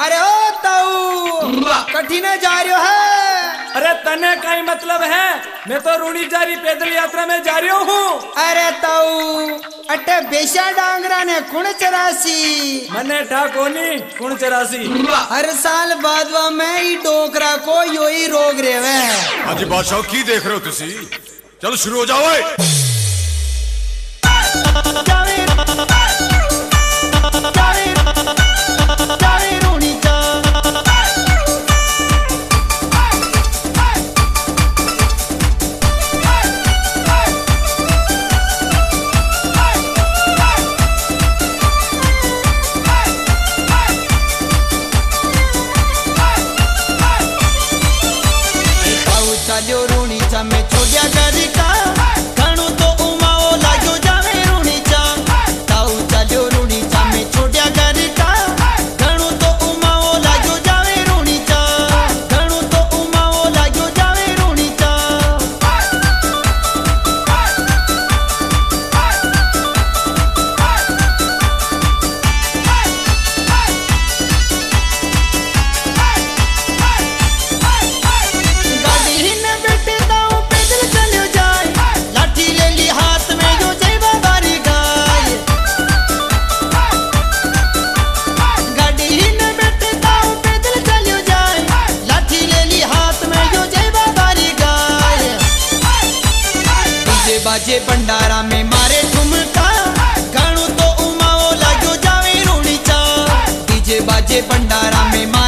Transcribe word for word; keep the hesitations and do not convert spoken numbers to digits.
अरे ओ ताऊ कठिन जा रहे है। अरे तने का ही मतलब है, मैं तो रूणी जा रही पैदल यात्रा में जा रही हूँ। अरे ताऊ अटे बेशा डांगरा ने कुण चरासी मने ठाकोनी कुण चरासी। हर साल बादवा में ही डोकरा को यो ही रोग रेवे। हाजी बादशाह की देख रहे हो तुसी? चलो शुरू हो जाओ। चलो रूणी चा में छोड़िया घर का घणो तो उमाओ लागो जावे रूणी चा। ताऊ चलो रूणी चा में छोड़िया घर का घणो तो उमाओ लागो जावे रूणी चा। घणो तो उमाओ लागो जावे रूणी चा। बाजे भंडारा में मारे ठुमका घणो तो उमाओ लागो जावे रूणी चा। डीजे बाजे भंडारा में